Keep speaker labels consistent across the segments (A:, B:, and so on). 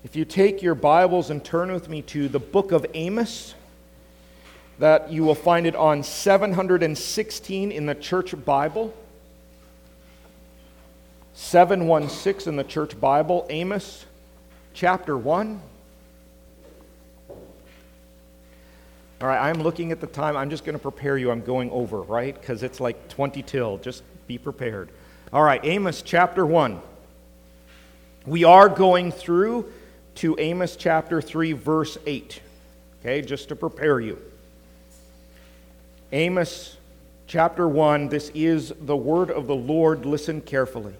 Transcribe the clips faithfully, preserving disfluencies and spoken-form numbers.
A: If you take your Bibles and turn with me to the book of Amos, that you will find it on seven hundred sixteen in the Church Bible. seven one six in the Church Bible, Amos chapter one. All right, I'm looking at the time. I'm just going to prepare you. I'm going over, right? Because it's like twenty till. Just be prepared. All right, Amos chapter one. We are going through to Amos chapter three, verse eight. Okay, just to prepare you. Amos chapter one, this is the word of the Lord. Listen carefully.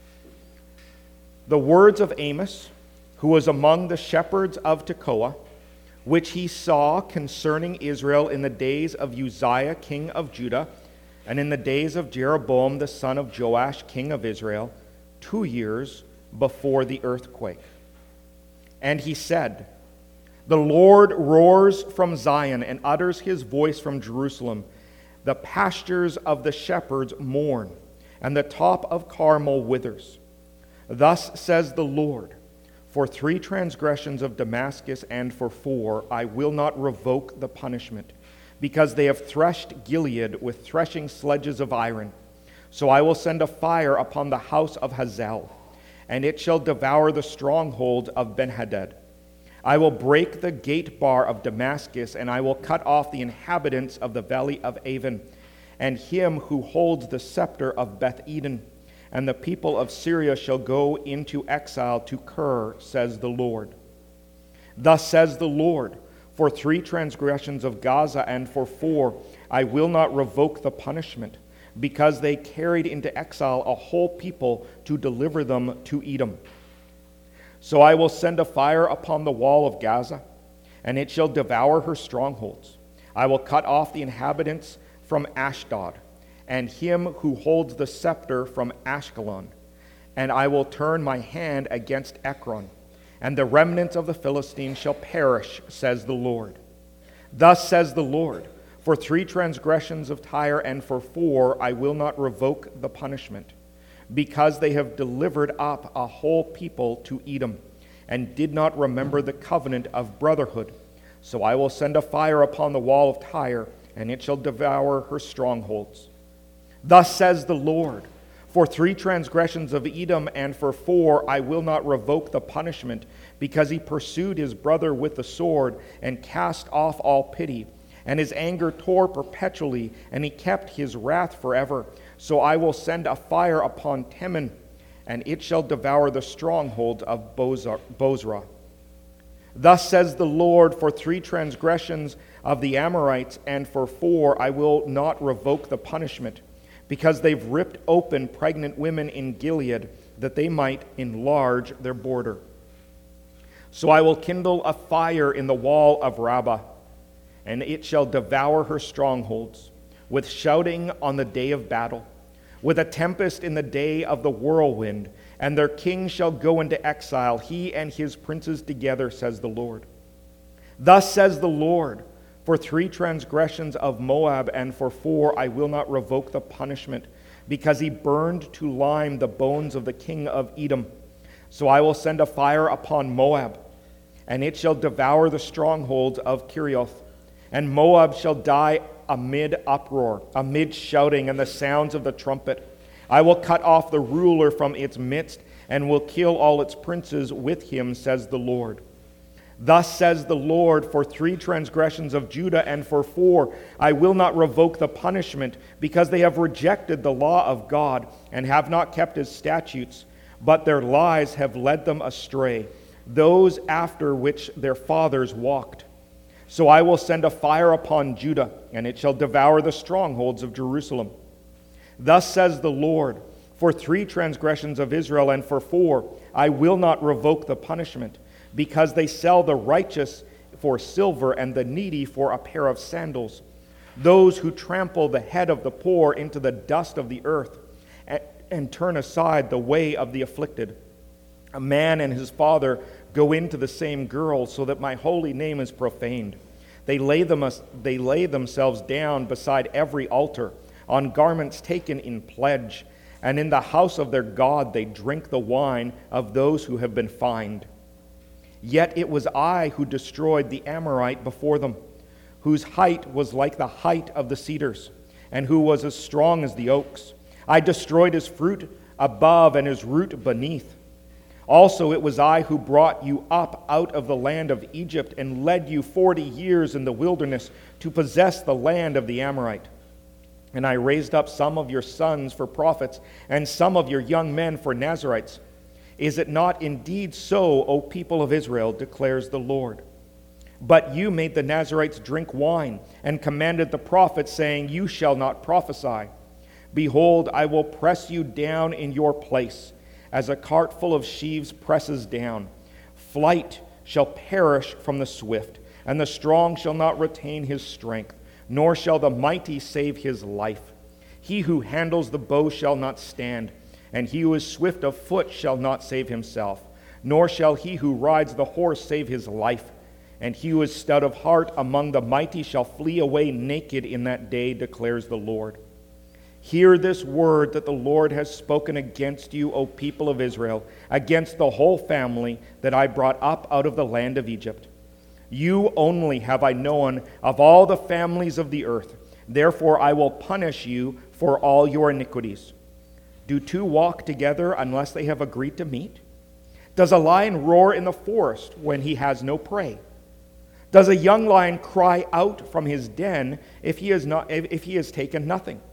A: The words of Amos, who was among the shepherds of Tekoa, which he saw concerning Israel in the days of Uzziah, king of Judah, and in the days of Jeroboam, the son of Joash, king of Israel, two years before the earthquake. And he said, "The Lord roars from Zion and utters his voice from Jerusalem. The pastures of the shepherds mourn, and the top of Carmel withers. Thus says the Lord, for three transgressions of Damascus and for four I will not revoke the punishment, because they have threshed Gilead with threshing sledges of iron. So I will send a fire upon the house of Hazael, and it shall devour the stronghold of Benhadad. I will break the gate bar of Damascus, and I will cut off the inhabitants of the valley of Avon, and him who holds the scepter of Beth Eden. And the people of Syria shall go into exile to Kir, says the Lord. Thus says the Lord, for three transgressions of Gaza and for four I will not revoke the punishment, because they carried into exile a whole people to deliver them to Edom. So I will send a fire upon the wall of Gaza, and it shall devour her strongholds. I will cut off the inhabitants from Ashdod, and him who holds the scepter from Ashkelon. And I will turn my hand against Ekron, and the remnants of the Philistines shall perish, says the Lord. Thus says the Lord, for three transgressions of Tyre and for four I will not revoke the punishment, because they have delivered up a whole people to Edom, and did not remember the covenant of brotherhood. So I will send a fire upon the wall of Tyre, and it shall devour her strongholds. Thus says the Lord, for three transgressions of Edom and for four I will not revoke the punishment, because he pursued his brother with the sword and cast off all pity, and his anger tore perpetually, and he kept his wrath forever. So I will send a fire upon Teman, and it shall devour the stronghold of Bozrah. Thus says the Lord, for three transgressions of the Amorites and for four I will not revoke the punishment, because they've ripped open pregnant women in Gilead, that they might enlarge their border. So I will kindle a fire in the wall of Rabbah, and it shall devour her strongholds, with shouting on the day of battle, with a tempest in the day of the whirlwind, and their king shall go into exile, he and his princes together, says the Lord. Thus says the Lord, for three transgressions of Moab and for four I will not revoke the punishment, because he burned to lime the bones of the king of Edom. So I will send a fire upon Moab, and it shall devour the strongholds of Kerioth. And Moab shall die amid uproar, amid shouting and the sounds of the trumpet. I will cut off the ruler from its midst, and will kill all its princes with him, says the Lord. Thus says the Lord, for three transgressions of Judah and for four I will not revoke the punishment, because they have rejected the law of God and have not kept his statutes, but their lies have led them astray, those after which their fathers walked. So I will send a fire upon Judah, and it shall devour the strongholds of Jerusalem. Thus says the Lord, for three transgressions of Israel and for four I will not revoke the punishment, because they sell the righteous for silver and the needy for a pair of sandals, those who trample the head of the poor into the dust of the earth, and, and turn aside the way of the afflicted. A man and his father go into the same girl, so that my holy name is profaned. They lay them, they lay themselves down beside every altar, on garments taken in pledge, and in the house of their God they drink the wine of those who have been fined. Yet it was I who destroyed the Amorite before them, whose height was like the height of the cedars, and who was as strong as the oaks. I destroyed his fruit above and his root beneath. Also it was I who brought you up out of the land of Egypt and led you forty years in the wilderness to possess the land of the Amorite. And I raised up some of your sons for prophets, and some of your young men for Nazirites. Is it not indeed so, O people of Israel, declares the Lord? But you made the Nazirites drink wine, and commanded the prophets, saying, You shall not prophesy. Behold, I will press you down in your place, as a cart full of sheaves presses down. Flight shall perish from the swift, and the strong shall not retain his strength, nor shall the mighty save his life. He who handles the bow shall not stand, and he who is swift of foot shall not save himself, nor shall he who rides the horse save his life. And he who is stout of heart among the mighty shall flee away naked in that day, declares the Lord. Hear this word that the Lord has spoken against you, O people of Israel, against the whole family that I brought up out of the land of Egypt. You only have I known of all the families of the earth. Therefore I will punish you for all your iniquities. Do two walk together unless they have agreed to meet? Does a lion roar in the forest when he has no prey? Does a young lion cry out from his den if he has not, if he has taken nothing?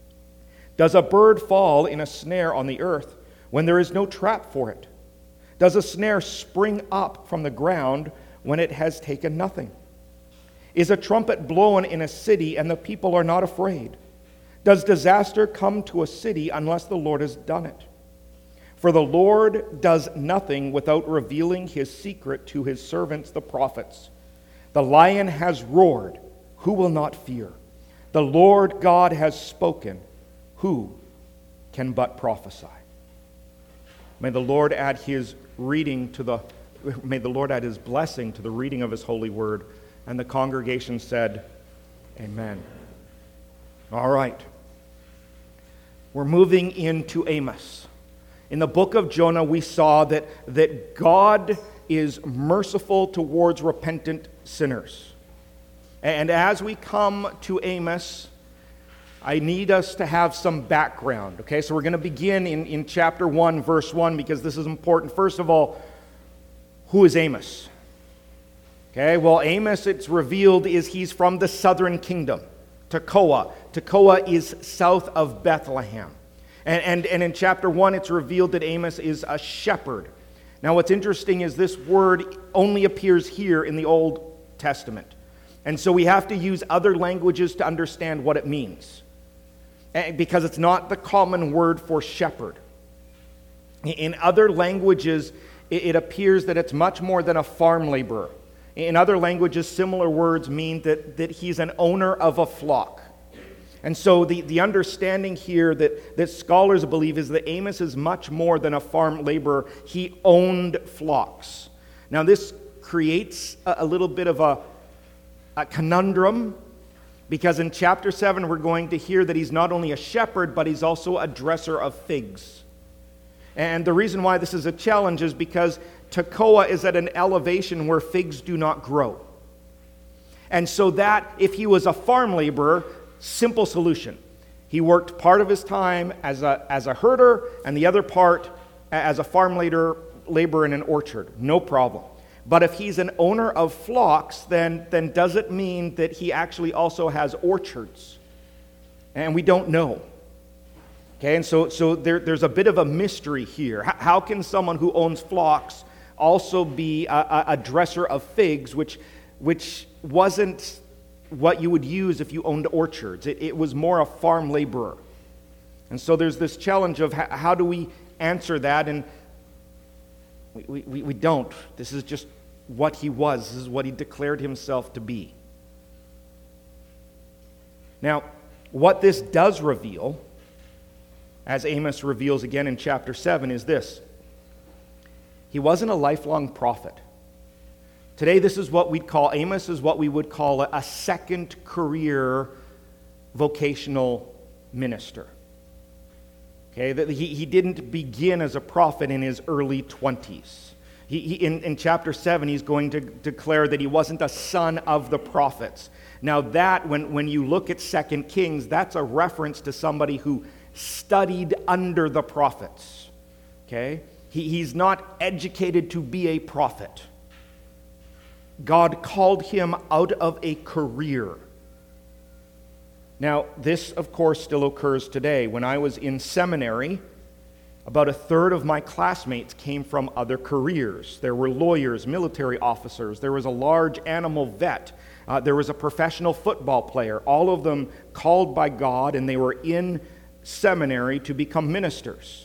A: Does a bird fall in a snare on the earth when there is no trap for it? Does a snare spring up from the ground when it has taken nothing? Is a trumpet blown in a city and the people are not afraid? Does disaster come to a city unless the Lord has done it? For the Lord does nothing without revealing his secret to his servants, the prophets. The lion has roared, who will not fear? The Lord God has spoken, who can but prophesy? May the Lord add his reading to the, may the Lord add his blessing to the reading of his holy word. And the congregation said, Amen. All right. We're moving into Amos. In the book of Jonah, we saw that, that God is merciful towards repentant sinners. And as we come to Amos, I need us to have some background. Okay, so we're going to begin in, in chapter one, verse one, because this is important. First of all, who is Amos? Okay, well, Amos, it's revealed, is he's from the southern kingdom, Tekoa. Tekoa is south of Bethlehem. And, and, and in chapter one, it's revealed that Amos is a shepherd. Now, what's interesting is this word only appears here in the Old Testament. And so we have to use other languages to understand what it means, because it's not the common word for shepherd. In other languages, it appears that it's much more than a farm laborer. In other languages, similar words mean that, that he's an owner of a flock. And so the, the understanding here that, that scholars believe is that Amos is much more than a farm laborer. He owned flocks. Now this creates a, a little bit of a, a conundrum, because in chapter seven we're going to hear that he's not only a shepherd, but he's also a dresser of figs. And the reason why this is a challenge is because Tekoa is at an elevation where figs do not grow. And so that, if he was a farm laborer, simple solution. He worked part of his time as a, as a herder and the other part as a farm labor, labor in an orchard. No problem. But if he's an owner of flocks, then, then does it mean that he actually also has orchards? And we don't know. Okay, and so, so there, there's a bit of a mystery here. How, how can someone who owns flocks also be a, a, a dresser of figs, which, which wasn't what you would use if you owned orchards? It, it was more a farm laborer. And so there's this challenge of how, how do we answer that? And we, we, we don't. This is just what he was. This is what he declared himself to be. Now, what this does reveal, as Amos reveals again in chapter seven, is this. He wasn't a lifelong prophet. Today, this is what we'd call, Amos is what we would call a, a second career vocational minister. Okay, that he, he didn't begin as a prophet in his early twenties. He, he, in, in chapter seven, he's going to declare that he wasn't a son of the prophets. Now that, when, when you look at Second Kings, that's a reference to somebody who studied under the prophets. Okay? He, he's not educated to be a prophet. God called him out of a career. Now, this, of course, still occurs today. When I was in seminary, about a third of my classmates came from other careers. There were lawyers, military officers, there was a large animal vet, uh, there was a professional football player, all of them called by God, and they were in seminary to become ministers.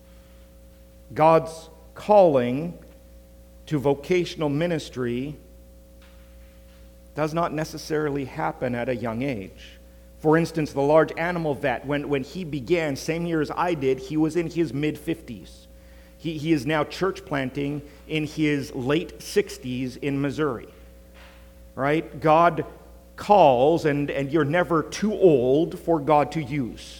A: God's calling to vocational ministry does not necessarily happen at a young age. For instance, the large animal vet, when, when he began, same year as I did, he was in his mid-fifties. He, he is now church planting in his late sixties in Missouri. Right? God calls, and, and you're never too old for God to use.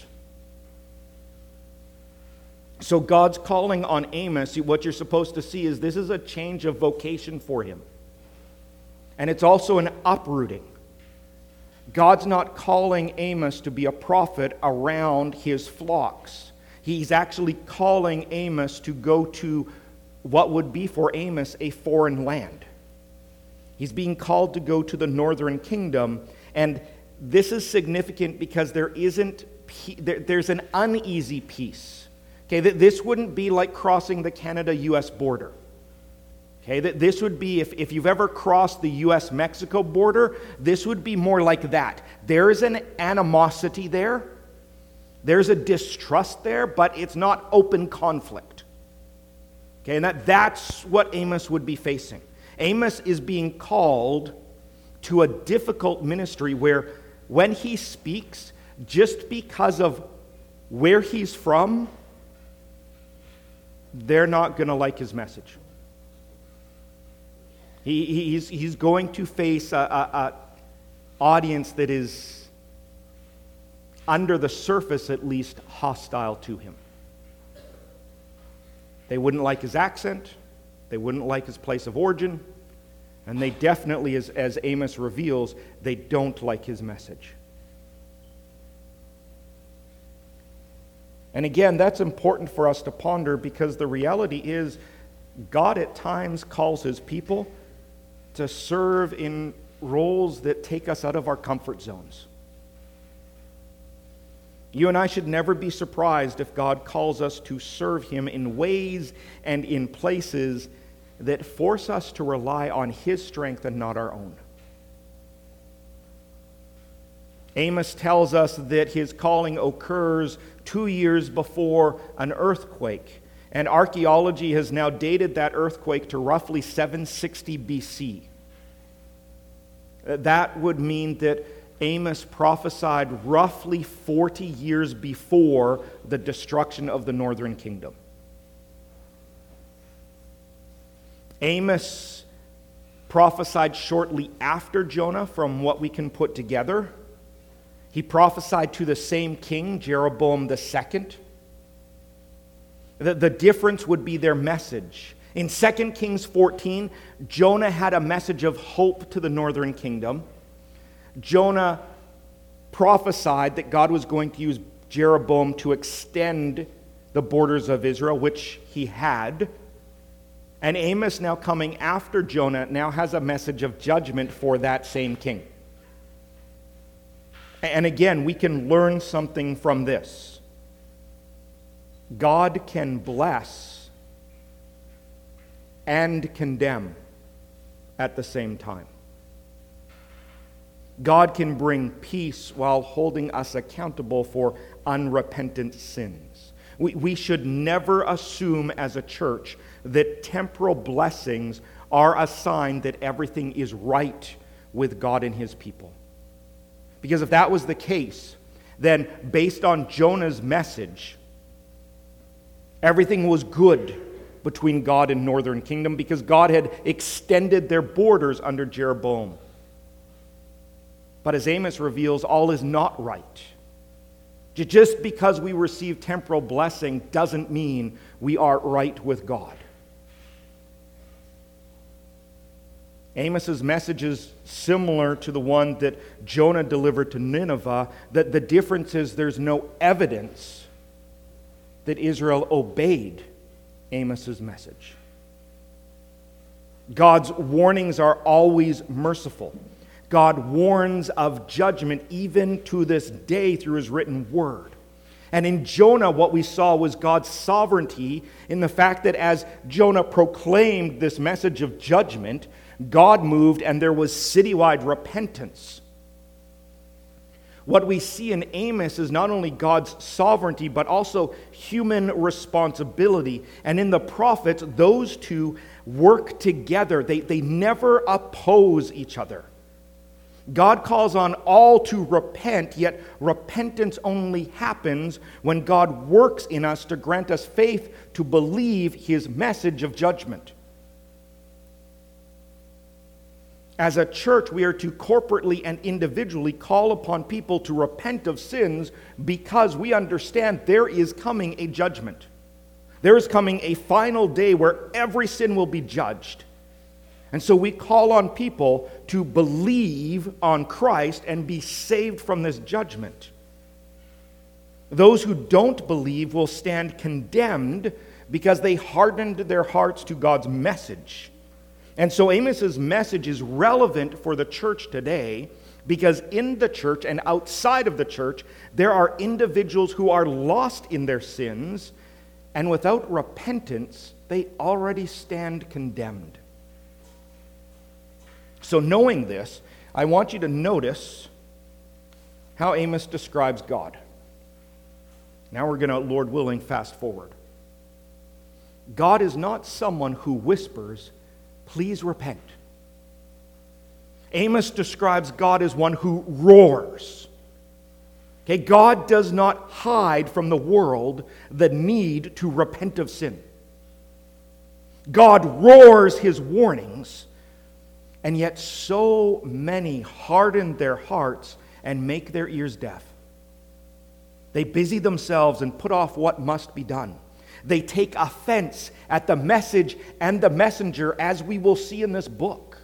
A: So God's calling on Amos, what you're supposed to see is this is a change of vocation for him. And it's also an uprooting. God's not calling Amos to be a prophet around his flocks. He's actually calling Amos to go to what would be for Amos a foreign land. He's being called to go to the northern kingdom, and this is significant because there isn't there's an uneasy peace. Okay, this wouldn't be like crossing the Canada U S border. Okay, this would be, if, if you've ever crossed the U S Mexico border, this would be more like that. There is an animosity there. There's a distrust there, but it's not open conflict. Okay, and that, that's what Amos would be facing. Amos is being called to a difficult ministry where when he speaks, just because of where he's from, they're not going to like his message. He, he's, he's going to face an a, a audience that is, under the surface at least, hostile to him. They wouldn't like his accent. They wouldn't like his place of origin. And they definitely, as, as Amos reveals, they don't like his message. And again, that's important for us to ponder because the reality is God at times calls his people to serve in roles that take us out of our comfort zones. You and I should never be surprised if God calls us to serve him in ways and in places that force us to rely on his strength and not our own. Amos tells us that his calling occurs two years before an earthquake. And archaeology has now dated that earthquake to roughly seven sixty B C. That would mean that Amos prophesied roughly forty years before the destruction of the northern kingdom. Amos prophesied shortly after Jonah, from what we can put together. He prophesied to the same king, Jeroboam the Second. The, the difference would be their message. In Second Kings fourteen, Jonah had a message of hope to the northern kingdom. Jonah prophesied that God was going to use Jeroboam to extend the borders of Israel, which he had. And Amos, now coming after Jonah, now has a message of judgment for that same king. And again, we can learn something from this. God can bless and condemn at the same time. God can bring peace while holding us accountable for unrepentant sins. We, we should never assume as a church that temporal blessings are a sign that everything is right with God and his people. Because if that was the case, then based on Jonah's message, everything was good between God and northern kingdom because God had extended their borders under Jeroboam. But as Amos reveals, all is not right. Just because we receive temporal blessing doesn't mean we are right with God. Amos's message is similar to the one that Jonah delivered to Nineveh. That the difference is there's no evidence that Israel obeyed Amos's message. God's warnings are always merciful. God warns of judgment even to this day through his written word. And in Jonah, what we saw was God's sovereignty in the fact that as Jonah proclaimed this message of judgment, God moved and there was citywide repentance. What we see in Amos is not only God's sovereignty, but also human responsibility. And in the prophets, those two work together. They, they never oppose each other. God calls on all to repent, yet repentance only happens when God works in us to grant us faith to believe his message of judgment. As a church, we are to corporately and individually call upon people to repent of sins because we understand there is coming a judgment. There is coming a final day where every sin will be judged. And so we call on people to believe on Christ and be saved from this judgment. Those who don't believe will stand condemned because they hardened their hearts to God's message. And so Amos's message is relevant for the church today because in the church and outside of the church, there are individuals who are lost in their sins, and without repentance, they already stand condemned. So knowing this, I want you to notice how Amos describes God. Now we're going to, Lord willing, fast forward. God is not someone who whispers, "Please repent." Amos describes God as one who roars. Okay, God does not hide from the world the need to repent of sin. God roars his warnings, and yet so many harden their hearts and make their ears deaf. They busy themselves and put off what must be done. They take offense at the message and the messenger, as we will see in this book.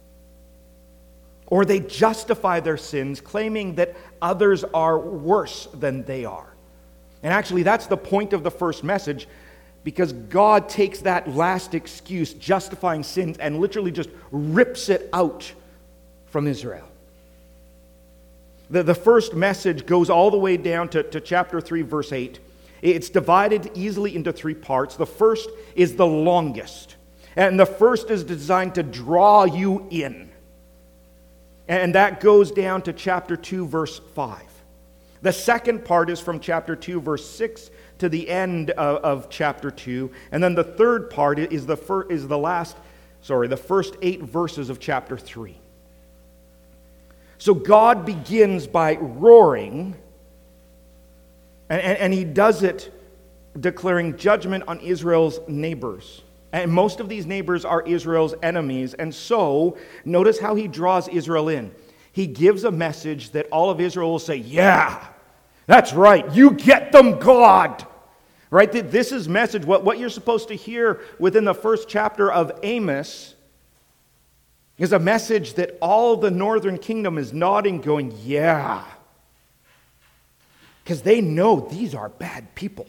A: Or they justify their sins, claiming that others are worse than they are. And actually, that's the point of the first message, because God takes that last excuse, justifying sins, and literally just rips it out from Israel. The, the first message goes all the way down to, to chapter three, verse eight. It's divided easily into three parts. The first is the longest. And the first is designed to draw you in. And that goes down to chapter two, verse five. The second part is from chapter two, verse six to the end of, of chapter two. And then the third part is the fir- is the last, sorry, the first eight verses of chapter three. So God begins by roaring, and, and, and he does it declaring judgment on Israel's neighbors. And most of these neighbors are Israel's enemies. And so, notice how he draws Israel in. He gives a message that all of Israel will say, "Yeah, that's right, you get them, God." Right? This is message, what, what you're supposed to hear within the first chapter of Amos is a message that all the northern kingdom is nodding, going, "Yeah." Because they know these are bad people.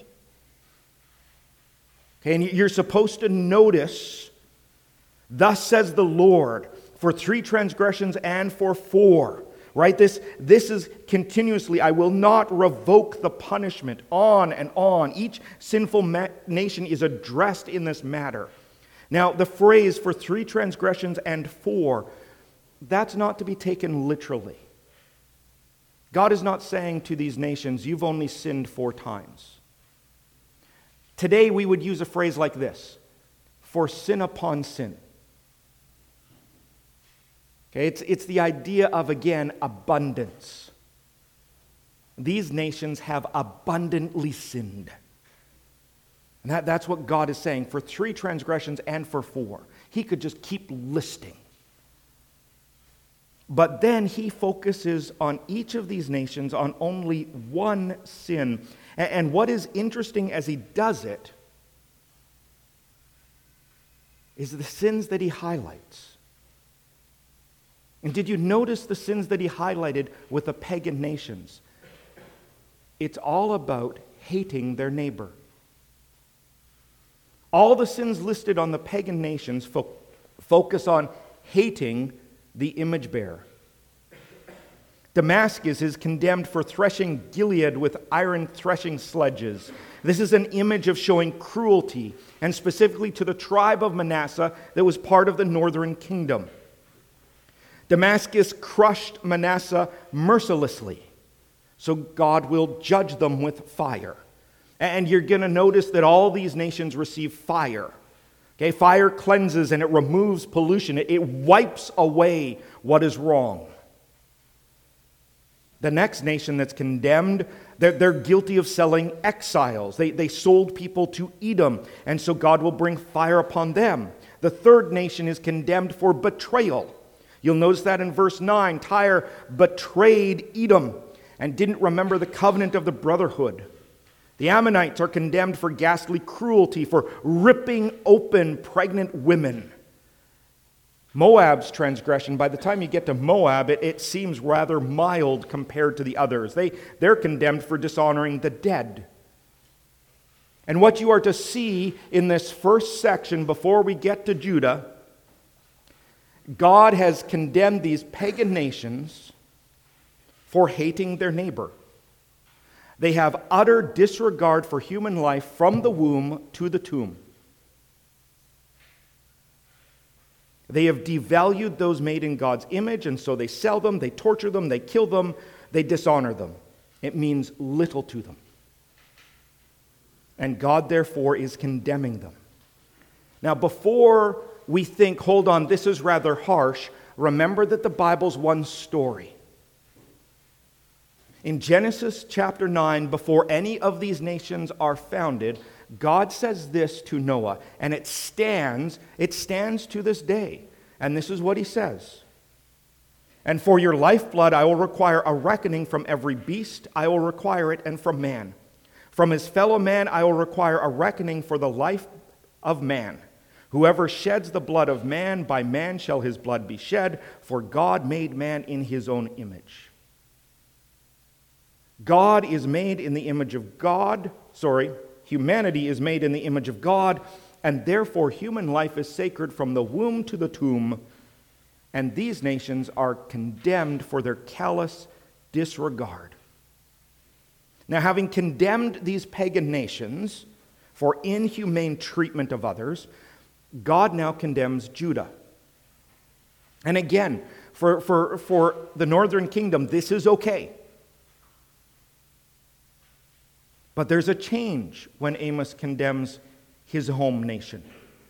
A: Okay, and you're supposed to notice, "Thus says the Lord, for three transgressions and for four." Right? This, this is continuously, "I will not revoke the punishment," on and on. Each sinful ma- nation is addressed in this matter. Now, the phrase "for three transgressions and four," that's not to be taken literally. God is not saying to these nations, "You've only sinned four times." Today, we would use a phrase like this: "for sin upon sin." Okay, it's, it's the idea of, again, abundance. These nations have abundantly sinned. And that, that's what God is saying, for three transgressions and for four. He could just keep listing. But then he focuses on each of these nations on only one sin. And, and what is interesting as he does it is the sins that he highlights. And did you notice the sins that he highlighted with the pagan nations? It's all about hating their neighbor. All the sins listed on the pagan nations fo- focus on hating the image bearer. Damascus is condemned for threshing Gilead with iron threshing sledges. This is an image of showing cruelty, and specifically to the tribe of Manasseh that was part of the northern kingdom. Damascus crushed Manasseh mercilessly, so God will judge them with fire. And you're going to notice that all these nations receive fire. Okay, fire cleanses and it removes pollution. It, it wipes away what is wrong. The next nation that's condemned, they're, they're guilty of selling exiles. They, they sold people to Edom, and so God will bring fire upon them. The third nation is condemned for betrayal. You'll notice that in verse nine. Tyre betrayed Edom and didn't remember the covenant of the brotherhood. The Ammonites are condemned for ghastly cruelty, for ripping open pregnant women. Moab's transgression, by the time you get to Moab, it, it seems rather mild compared to the others. They, they're condemned for dishonoring the dead. And what you are to see in this first section before we get to Judah, God has condemned these pagan nations for hating their neighbor. They have utter disregard for human life from the womb to the tomb. They have devalued those made in God's image, and so they sell them, they torture them, they kill them, they dishonor them. It means little to them. And God, therefore, is condemning them. Now, before we think, hold on, this is rather harsh, remember that the Bible's one story. In Genesis chapter nine, before any of these nations are founded, God says this to Noah, and it stands, it stands to this day. And this is what he says. And for your lifeblood I will require a reckoning from every beast, I will require it, and from man. From his fellow man I will require a reckoning for the life of man. Whoever sheds the blood of man, by man shall his blood be shed, for God made man in his own image. God is made in the image of God, sorry, humanity is made in the image of God, and therefore human life is sacred from the womb to the tomb, and these nations are condemned for their callous disregard. Now, having condemned these pagan nations for inhumane treatment of others, God now condemns Judah. And again, for, for, for the northern kingdom, this is okay. But there's a change when Amos condemns his home nation.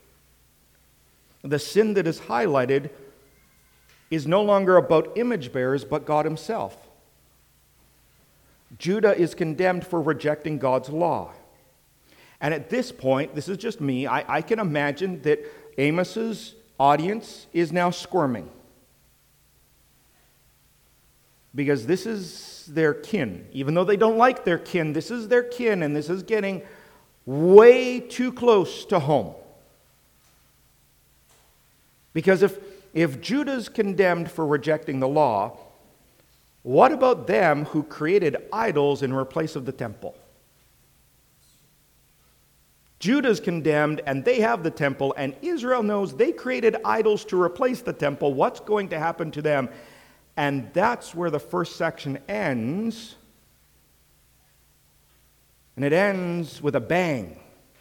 A: The sin that is highlighted is no longer about image bearers, but God himself. Judah is condemned for rejecting God's law. And at this point, this is just me, I, I can imagine that Amos's audience is now squirming. Because this is their kin. Even though they don't like their kin, this is their kin, and this is getting way too close to home. Because if, if Judah's condemned for rejecting the law, what about them who created idols in replace of the temple? Judah's condemned, and they have the temple, and Israel knows they created idols to replace the temple. What's going to happen to them? And that's where the first section ends. And it ends with a bang,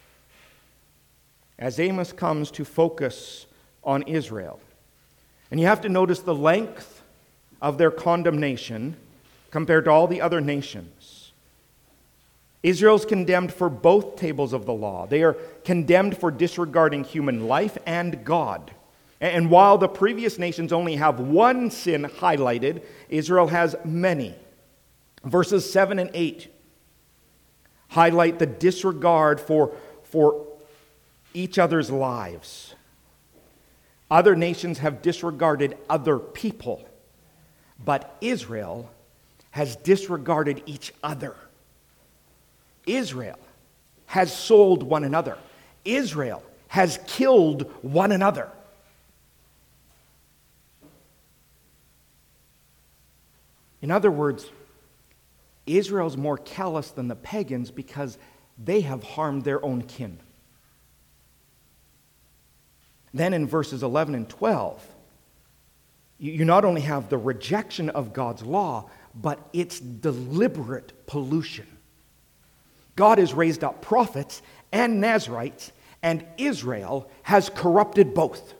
A: as Amos comes to focus on Israel. And you have to notice the length of their condemnation compared to all the other nations. Israel's condemned for both tables of the law. They are condemned for disregarding human life and God. And while the previous nations only have one sin highlighted, Israel has many. Verses seven and eight highlight the disregard for, for each other's lives. Other nations have disregarded other people, but Israel has disregarded each other. Israel has sold one another. Israel has killed one another. In other words, Israel's more callous than the pagans because they have harmed their own kin. Then in verses eleven and twelve, you not only have the rejection of God's law, but its deliberate pollution. God has raised up prophets and Nazirites, and Israel has corrupted both.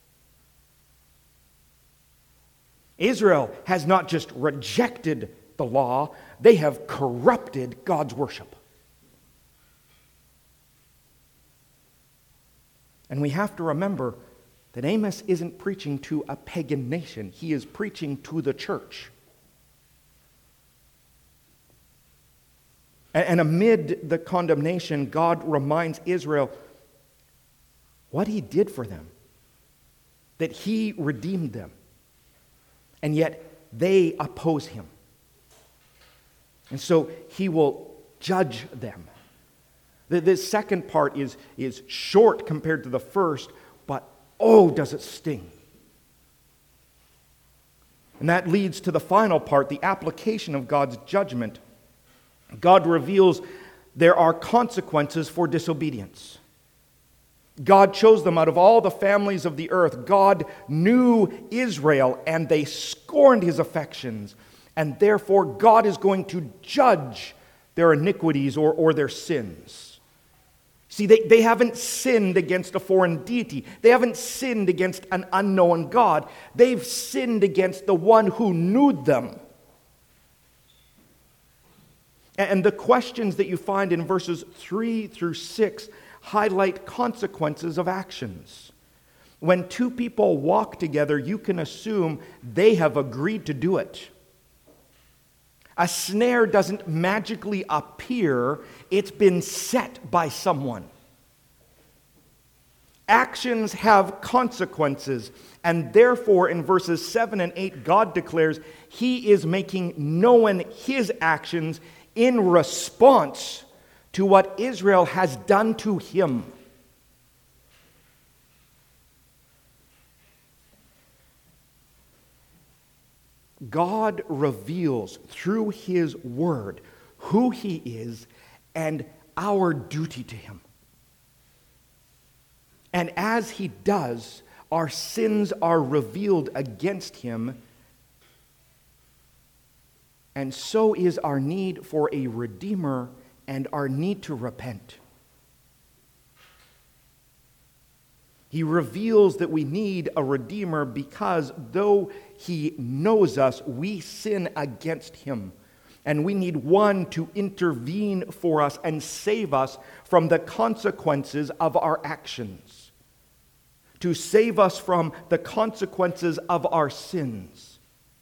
A: Israel has not just rejected the law, they have corrupted God's worship. And we have to remember that Amos isn't preaching to a pagan nation. He is preaching to the church. And amid the condemnation, God reminds Israel what he did for them, that he redeemed them, and yet they oppose him. And so he will judge them. This second part is, is short compared to the first, but oh, does it sting. And that leads to the final part, the application of God's judgment. God reveals there are consequences for disobedience. God chose them out of all the families of the earth. God knew Israel, and they scorned his affections. And therefore, God is going to judge their iniquities or, or their sins. See, they, they haven't sinned against a foreign deity. They haven't sinned against an unknown God. They've sinned against the one who knew them. And the questions that you find in verses three through six highlight consequences of actions. When two people walk together, you can assume they have agreed to do it. A snare doesn't magically appear, it's been set by someone. Actions have consequences, and therefore in verses seven and eight, God declares he is making known his actions in response to what Israel has done to him. God reveals through his word who he is and our duty to him. And as he does, our sins are revealed against him, and so is our need for a redeemer and our need to repent. He reveals that we need a redeemer because though he knows us, we sin against him. And we need one to intervene for us and save us from the consequences of our actions. To save us from the consequences of our sins.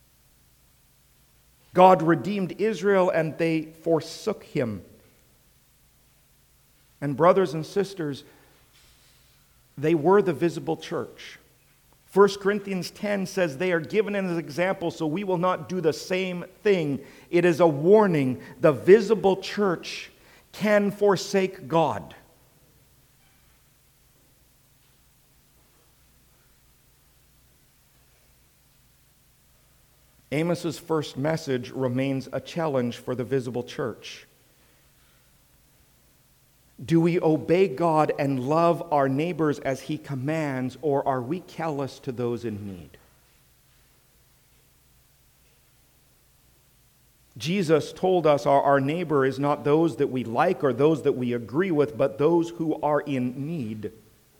A: God redeemed Israel and they forsook him. And brothers and sisters, they were the visible church. First Corinthians ten says they are given as an example, so we will not do the same thing. It is a warning. The visible church can forsake God. Amos's first message remains a challenge for the visible church. Do we obey God and love our neighbors as he commands, or are we callous to those in need? Jesus told us our, our neighbor is not those that we like or those that we agree with, but those who are in need.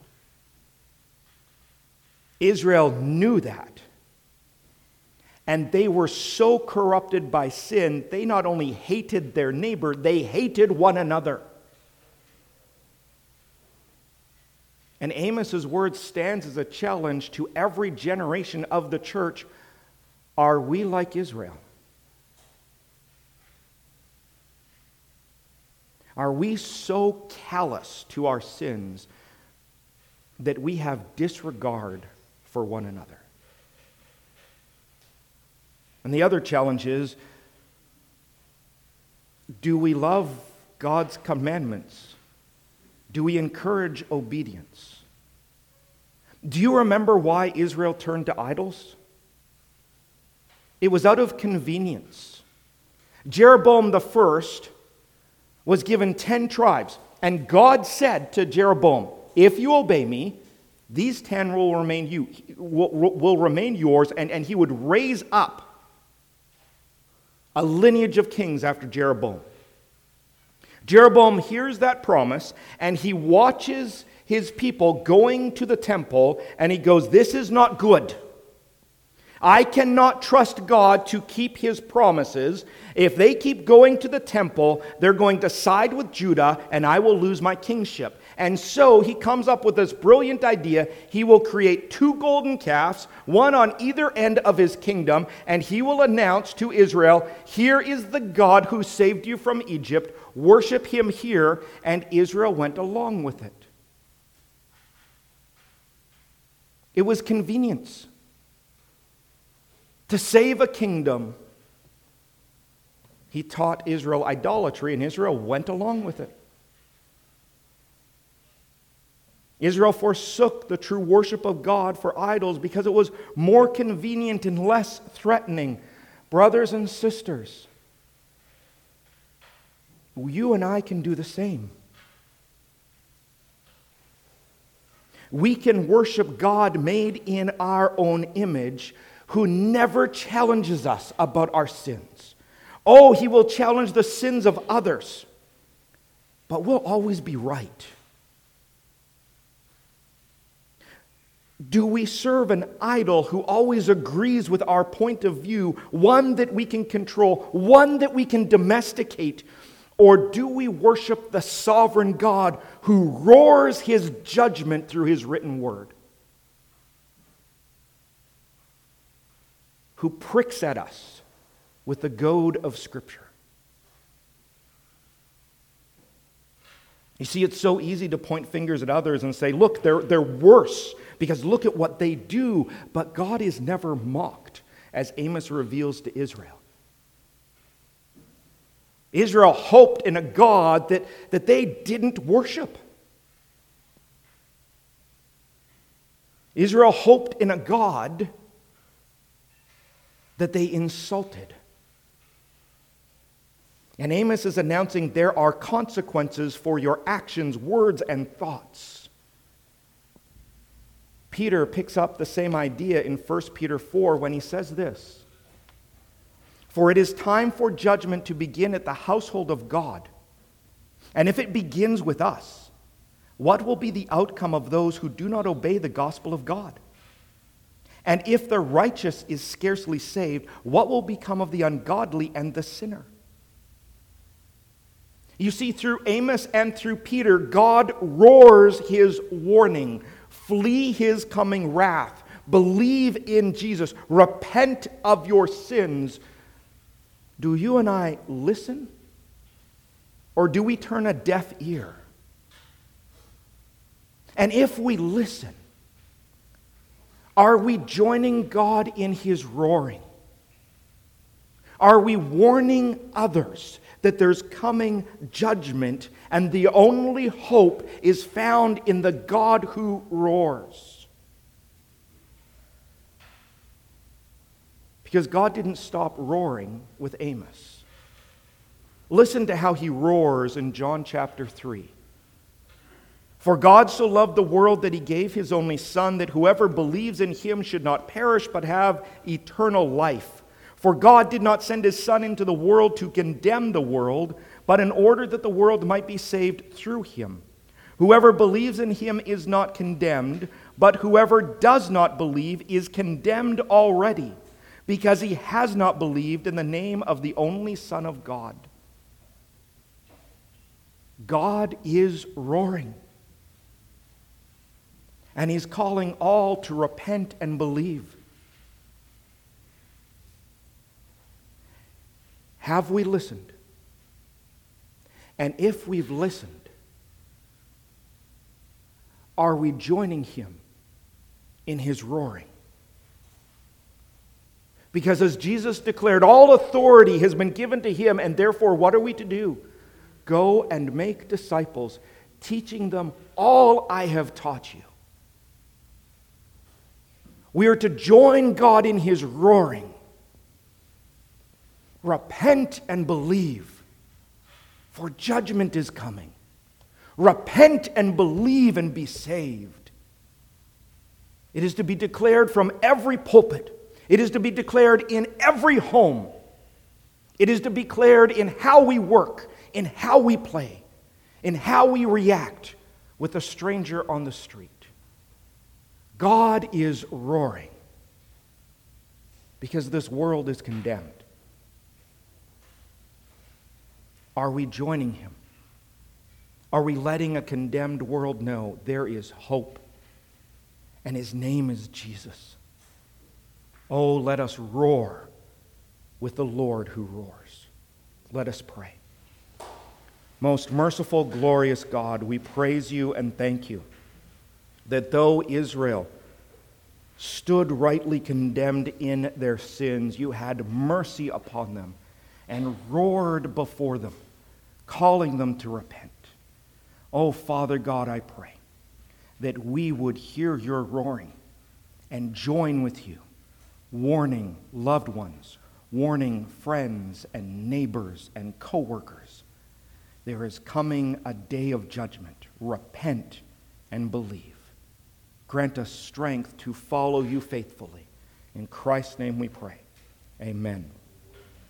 A: Israel knew that. And they were so corrupted by sin, they not only hated their neighbor, they hated one another. And Amos's word stands as a challenge to every generation of the church. Are we like Israel? Are we so callous to our sins that we have disregard for one another? And the other challenge is, do we love God's commandments? Do we encourage obedience? Do you remember why Israel turned to idols? It was out of convenience. Jeroboam the first was given ten tribes, and God said to Jeroboam, if you obey me, these ten will remain you will, will remain yours, and, and he would raise up a lineage of kings after Jeroboam. Jeroboam hears that promise, and he watches his people going to the temple, and he goes, this is not good. I cannot trust God to keep his promises. If they keep going to the temple, they're going to side with Judah, and I will lose my kingship. And so he comes up with this brilliant idea. He will create two golden calves, one on either end of his kingdom, and he will announce to Israel, here is the God who saved you from Egypt. Worship him here. And Israel went along with it. It was convenience. To save a kingdom, he taught Israel idolatry, and Israel went along with it. Israel forsook the true worship of God for idols because it was more convenient and less threatening. Brothers and sisters, you and I can do the same. We can worship God made in our own image, who never challenges us about our sins. Oh, he will challenge the sins of others, but we'll always be right. Do we serve an idol who always agrees with our point of view, one that we can control, one that we can domesticate? Or do we worship the sovereign God who roars his judgment through his written word? Who pricks at us with the goad of Scripture? You see, it's so easy to point fingers at others and say, look, they're, they're worse because look at what they do. But God is never mocked, as Amos reveals to Israel. Israel hoped in a God that, that they didn't worship. Israel hoped in a God that they insulted. And Amos is announcing there are consequences for your actions, words, and thoughts. Peter picks up the same idea in First Peter four when he says this, for it is time for judgment to begin at the household of God. And if it begins with us, what will be the outcome of those who do not obey the gospel of God? And if the righteous is scarcely saved, what will become of the ungodly and the sinner? You see, through Amos and through Peter, God roars his warning. Flee his coming wrath. Believe in Jesus. Repent of your sins. Do you and I listen? Or do we turn a deaf ear? And if we listen, are we joining God in his roaring? Are we warning others that there's coming judgment and the only hope is found in the God who roars? Because God didn't stop roaring with Amos. Listen to how he roars in John chapter three. For God so loved the world that he gave his only Son, that whoever believes in him should not perish but have eternal life. For God did not send his Son into the world to condemn the world, but in order that the world might be saved through him. Whoever believes in him is not condemned, but whoever does not believe is condemned already, because he has not believed in the name of the only Son of God. God is roaring. And he's calling all to repent and believe. Have we listened? And if we've listened, are we joining him in his roaring? Because as Jesus declared, all authority has been given to him, and therefore what are we to do? Go and make disciples, teaching them all I have taught you. We are to join God in his roaring Repent and believe, for judgment is coming. Repent and believe and be saved. It is to be declared from every pulpit. It is to be declared in every home. It is to be declared in how we work, in how we play, in how we react with a stranger on the street. God is roaring because this world is condemned. Are we joining him? Are we letting a condemned world know there is hope, and his name is Jesus? Oh, let us roar with the Lord who roars. Let us pray. Most merciful, glorious God, we praise you and thank you that though Israel stood rightly condemned in their sins, you had mercy upon them and roared before them, calling them to repent. Oh, Father God, I pray that we would hear your roaring and join with you, warning loved ones, warning friends and neighbors and co-workers. There is coming a day of judgment. Repent and believe. Grant us strength to follow you faithfully. In Christ's name we pray. Amen.